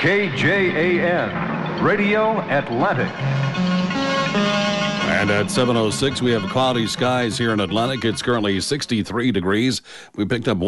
KJAN, Radio Atlantic. And at 7:06, we have cloudy skies here in Atlantic. It's currently 63 degrees. We picked up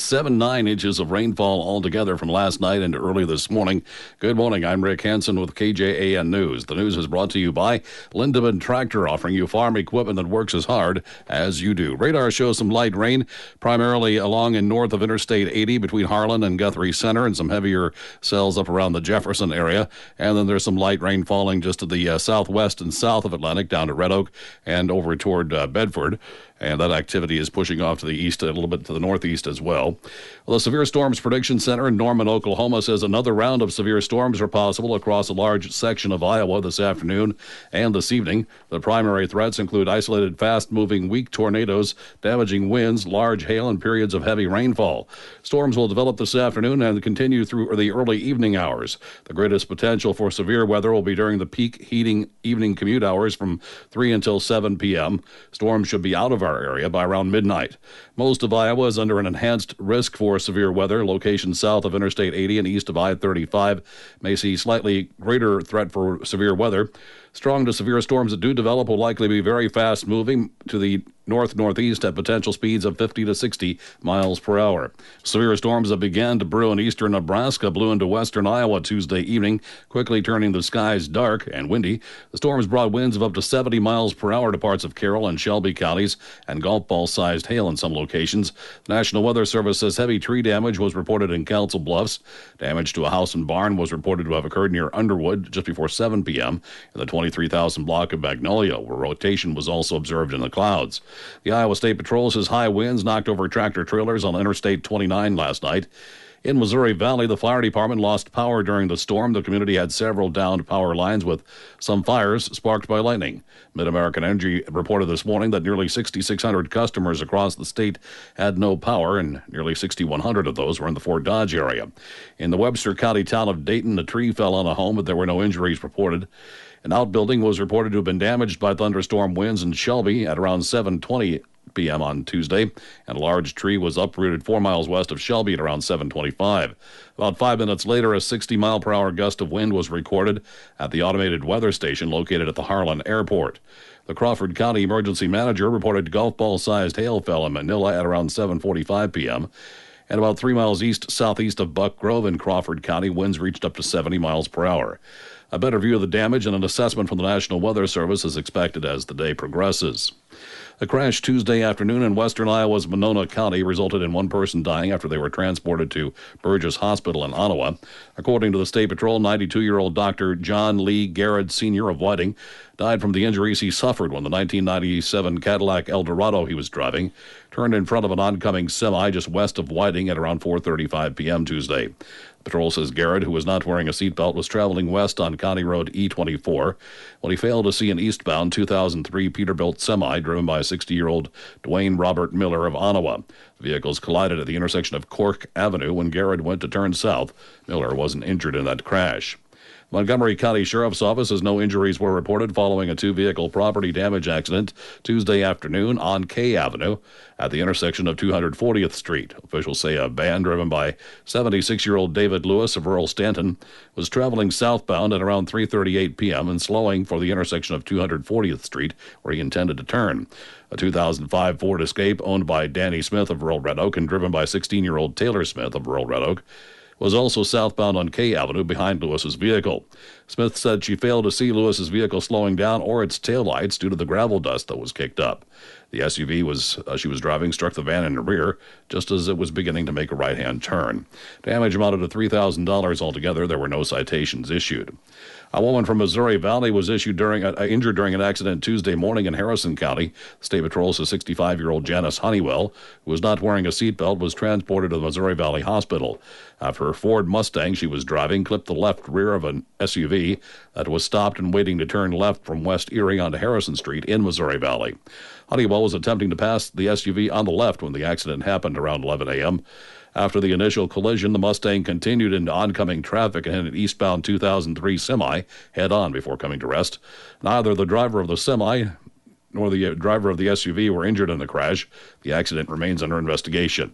1.79 inches of rainfall altogether from last night and early this morning. Good morning. I'm Rick Hansen with KJAN News. The news is brought to you by Lindemann Tractor, offering you farm equipment that works as hard as you do. Radar shows some light rain, primarily along and north of Interstate 80 between Harlan and Guthrie Center, and some heavier cells up around the Jefferson area. And then there's some light rain falling just to the southwest and south of Atlantic, down to Red Oak and over toward Bedford. And that activity is pushing off to the east, a little bit to the northeast as well. The Severe Storms Prediction Center in Norman, Oklahoma says another round of severe storms are possible across a large section of Iowa this afternoon and this evening. The primary threats include isolated, fast-moving, weak tornadoes, damaging winds, large hail, and periods of heavy rainfall. Storms will develop this afternoon and continue through the early evening hours. The greatest potential for severe weather will be during the peak heating evening commute hours from 3 until 7 p.m. Storms should be out of our area by around midnight. Most of Iowa is under an enhanced risk for severe weather. Locations south of Interstate 80 and east of I-35 may see slightly greater threat for severe weather. Strong to severe storms that do develop will likely be very fast moving to the north-northeast at potential speeds of 50 to 60 miles per hour. Severe storms that began to brew in eastern Nebraska blew into western Iowa Tuesday evening, quickly turning the skies dark and windy. The storms brought winds of up to 70 miles per hour to parts of Carroll and Shelby counties and golf ball-sized hail in some locations. The National Weather Service says heavy tree damage was reported in Council Bluffs. Damage to a house and barn was reported to have occurred near Underwood just before 7 p.m. in the 23,000 block of Magnolia, where rotation was also observed in the clouds. The Iowa State Patrol says high winds knocked over tractor trailers on Interstate 29 last night. In Missouri Valley, the fire department lost power during the storm. The community had several downed power lines with some fires sparked by lightning. Mid-American Energy reported this morning that nearly 6,600 customers across the state had no power, and nearly 6,100 of those were in the Fort Dodge area. In the Webster County town of Dayton, a tree fell on a home, but there were no injuries reported. An outbuilding was reported to have been damaged by thunderstorm winds in Shelby at around 7:20 p.m. on Tuesday, and a large tree was uprooted 4 miles west of Shelby at around 7:25. About 5 minutes later, a 60-mile-per-hour gust of wind was recorded at the automated weather station located at the Harlan Airport. The Crawford County emergency manager reported golf ball-sized hail fell in Manila at around 7:45 p.m., and about 3 miles east-southeast of Buck Grove in Crawford County, winds reached up to 70 miles per hour. A better view of the damage and an assessment from the National Weather Service is expected as the day progresses. A crash Tuesday afternoon in western Iowa's Monona County resulted in one person dying after they were transported to Burgess Hospital in Ottawa. According to the State Patrol, 92-year-old Dr. John Lee Garrett, Sr. of Whiting, died from the injuries he suffered when the 1997 Cadillac Eldorado he was driving turned in front of an oncoming semi just west of Whiting at around 4:35 p.m. Tuesday. The patrol says Garrett, who was not wearing a seatbelt, was traveling west on County Road E24 when he failed to see an eastbound 2003 Peterbilt semi driven by 60-year-old Dwayne Robert Miller of Ottawa. The vehicles collided at the intersection of Cork Avenue when Garrett went to turn south. Miller wasn't injured in that crash. Montgomery County Sheriff's Office says no injuries were reported following a two-vehicle property damage accident Tuesday afternoon on K Avenue at the intersection of 240th Street. Officials say a van driven by 76-year-old David Lewis of rural Stanton was traveling southbound at around 3:38 p.m. and slowing for the intersection of 240th Street, where he intended to turn. A 2005 Ford Escape owned by Danny Smith of rural Red Oak and driven by 16-year-old Taylor Smith of rural Red Oak was also southbound on K Avenue behind Lewis's vehicle. Smith said she failed to see Lewis's vehicle slowing down or its taillights due to the gravel dust that was kicked up. The SUV she was driving struck the van in the rear just as it was beginning to make a right-hand turn. Damage amounted to $3,000 altogether. There were no citations issued. A woman from Missouri Valley was injured during an accident Tuesday morning in Harrison County. State Patrol says 65-year-old Janice Honeywell, who was not wearing a seatbelt, was transported to the Missouri Valley Hospital after her Ford Mustang she was driving clipped the left rear of an SUV that was stopped and waiting to turn left from West Erie onto Harrison Street in Missouri Valley. Honeywell was attempting to pass the SUV on the left when the accident happened around 11 a.m. After the initial collision, the Mustang continued into oncoming traffic and hit an eastbound 2003 semi head-on before coming to rest. Neither the driver of the semi nor the driver of the SUV were injured in the crash. The accident remains under investigation.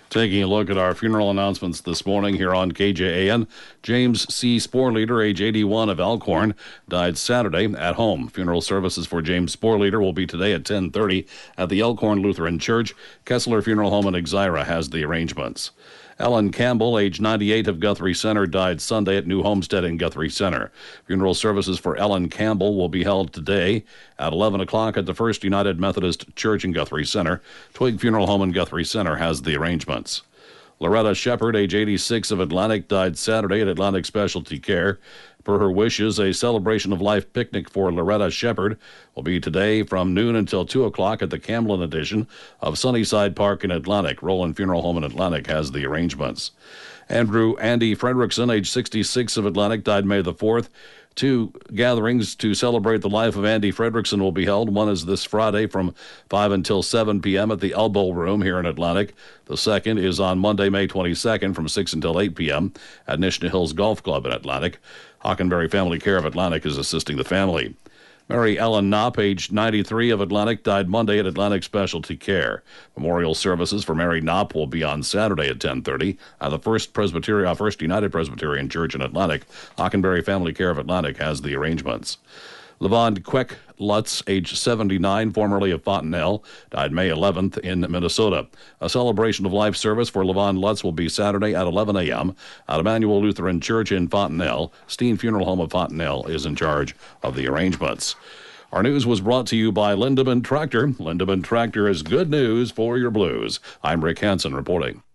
Taking a look at our funeral announcements this morning here on KJAN. James C. Sporleader, age 81 of Elkhorn, died Saturday at home. Funeral services for James Sporleader will be today at 10:30 at the Elkhorn Lutheran Church. Kessler Funeral Home in Exira has the arrangements. Ellen Campbell, age 98 of Guthrie Center, died Sunday at New Homestead in Guthrie Center. Funeral services for Ellen Campbell will be held today at 11 o'clock at the First United Methodist Church in Guthrie Center. Twig Funeral Home in Guthrie Center has the arrangements. Loretta Shepard, age 86 of Atlantic, died Saturday at Atlantic Specialty Care. Per her wishes, a celebration of life picnic for Loretta Shepard will be today from noon until 2 o'clock at the Camlin edition of Sunnyside Park in Atlantic. Roland Funeral Home in Atlantic has the arrangements. Andy Fredrickson, age 66 of Atlantic, died May the 4th. Two gatherings to celebrate the life of Andy Fredrickson will be held. One is this Friday from 5 until 7 p.m. at the Elbow Room here in Atlantic. The second is on Monday, May 22nd from 6 until 8 p.m. at Nishna Hills Golf Club in Atlantic. Hockenberry Family Care of Atlantic is assisting the family. Mary Ellen Knopp, age 93 of Atlantic, died Monday at Atlantic Specialty Care. Memorial services for Mary Knopp will be on Saturday at 10:30 at the First United Presbyterian Church in Atlantic. Hockenberry Family Care of Atlantic has the arrangements. Levon Queck Lutz, age 79, formerly of Fontenelle, died May 11th in Minnesota. A celebration of life service for Levon Lutz will be Saturday at 11 a.m. at Emmanuel Lutheran Church in Fontenelle. Steen Funeral Home of Fontenelle is in charge of the arrangements. Our news was brought to you by Lindemann Tractor. Lindemann Tractor is good news for your blues. I'm Rick Hansen reporting.